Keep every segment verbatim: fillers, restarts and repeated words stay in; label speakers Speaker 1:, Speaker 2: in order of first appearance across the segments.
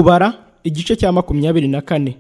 Speaker 1: Kubara igice cya makumyabiri na kane.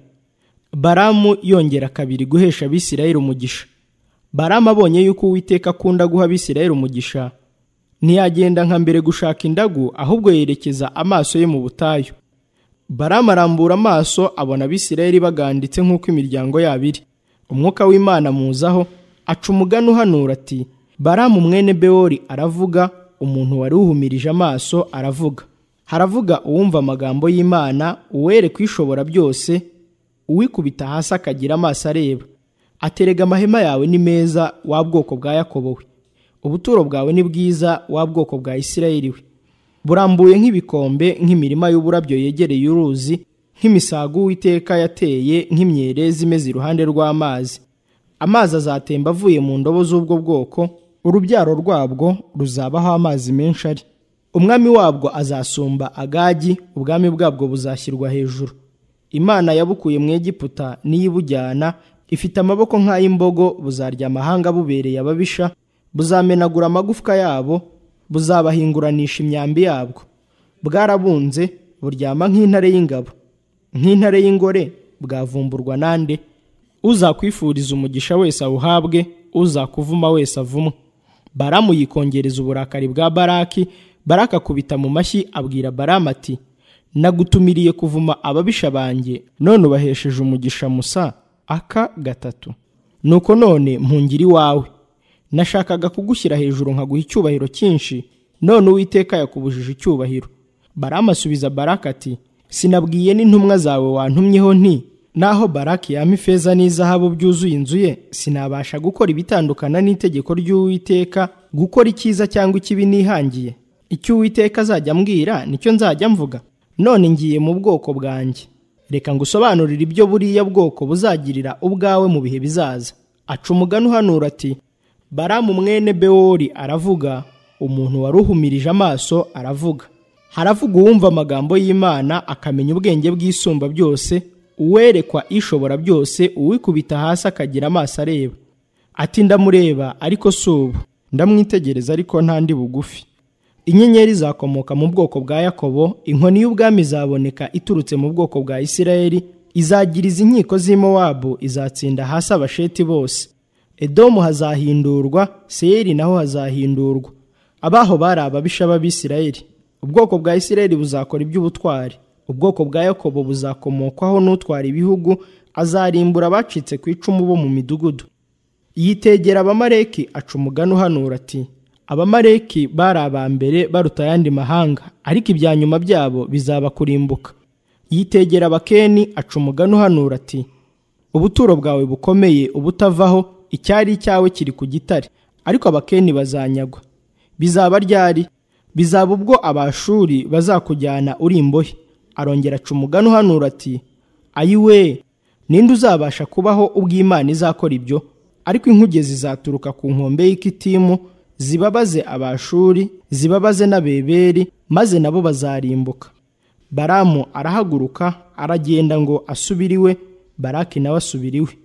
Speaker 1: Baramu yongera kabiri guhesha Abisirayeli umugisha. Baramu abonye yuko Uwiteka akunda guha Abisirayeli umugisha, ntiyagenda nka mbere gushaka indagu, ahubwo yerekeza amaso ye mu butayu. Baramu arambura amaso abona Abisirayeli baganditse nk'uko imiryango yabo iri. Umwuka w'Imana muzaho, aca umugani uhanura ati, Baramu mwene Bewori aravuga, umuntu wari uhumirije amaso aravuga. Haravuga uwumva amagambo y'Imana, uwere kwishobora byose, uwikubita hasi akagira amaso areba. Aterega amahema yawe ni meza, wa bwoko bwa Yakobo we. Ubuturo bwawe ni bwiza, wa bwoko bwa Isirayeli we. Burambuye nk'ibikombe, nk'imirima y'uburabyo yegereye uruzi, nk'imisago Uwiteka yateye, nk'imyerezi imeze iruhande rw'amazi. Amazi azatemba avuye mu ndobo z'ubwo bwoko, urubyaro rwabwo ruzabaho amazi menshi ari. Umwami wabwo azasumba Agagi, ubwami bwabwo buzashyirwa hejuru. Imana yabukuye mu Egiputa niyibujyana, ifite amaboko nk'ay'imbogo, buzarya amahanga bubereye ababisha, buzamenagura amagufwa yabo, buzabahinguranisha imyambi yabwo. Bwarabunze, buryama nk'intare y'ingabo, nk'intare y'ingore, bwavumburwa nande? Uzakwifuriza umugisha wese awuhabwe, uzakuvuma wese avumwe. Baramu yikongereza uburakari bwa Baraki. Baraki akubita mu mashyi abwira Baramu ati, nagutumiriye kuvuma ababisha banjye, none ubahesheje umugisha musa aka gatatu. Nuko none mpungira iwawe. Nashakaga kugushyira hejuru nkaguha icyubahiro cyinshi, none Uwiteka yakubujije icyubahiro. Baramu asubiza Baraki ati, sinabwiye n'intumwa zawe wantumyeho nti, naho Baraki yampa ifeza n'izahabu byuzuye inzu ye, sinabasha gukora ibitandukana n'itegeko ry'Uwiteka, gukora icyiza cyangwa ikibi nihangiye. Icyo Uwiteka azajya ambwira nicyo nzajya mvuga. None ngiye mu bwoko bwanjye, reka ngusobanurire ibyo buriya bwoko buzagirira ubwawe mu bihe bizaza. Aca umugani uhanura ati, Baramu mwene Bewori aravuga, umuntu wari uhumirije amaso aravuga. Haravuga uwumva amagambo y'Imana akamenya ubwenge bw'isumba byose, uwerekwa ishobora byose, uwikubita hasi akagira amaso areba. Ati ndamureba ariko si ubu, ndamwitegereza ariko ntandi bugufi. Inyenyeri zakomoka mu bwoko bwa Yakobo, inkoni y'ubwami izaboneka iturutse mu bwoko bwa Isirayeli, izagiriza inkiko z'i Mowabu, izatsinda hasi Abasheti bose. Edomu hazahindurwa, Seyiri naho hazahindurwa. Abaho bari ababisha b'Abisirayeli. Ubwoko bwa Isirayeli buzakora iby'ubutwari. Ubwoko bwa Yakobo buzakomokwaho n'utwara ibihugu, azarimbura abacitse ku icumu bo mu midugudu. Yitegera Abamaleki aca umugani uhanura ati, Abamaleki bari abambere baruta ayandi mahanga, ariko ibya nyuma byabo bizaba kurimbuka. Yitegera Abakeni aca umugani uhanura ati, ubuturo bwawe bukomeye ubutavaho, icyari cyawe kiri ku gitare, ariko Abakeni bazanyagwa. Bizaba ryari? Bizaba ubwo Abashuri bazakujyana uri imbohe. Arongera aca umugani uhanura ati, ayiwe, ninde uzabasha kubaho ubwo Imana izakora ibyo? Ariko inkuge zizaturuka ku nkombe y'Ikitimu, zibabaze Abashuri, zibabaze n'Abeberi, maze nabo bazarimbuka. Baramu arahaguruka aragenda ngo asubiriwe, Baraki nawe asubiriwe.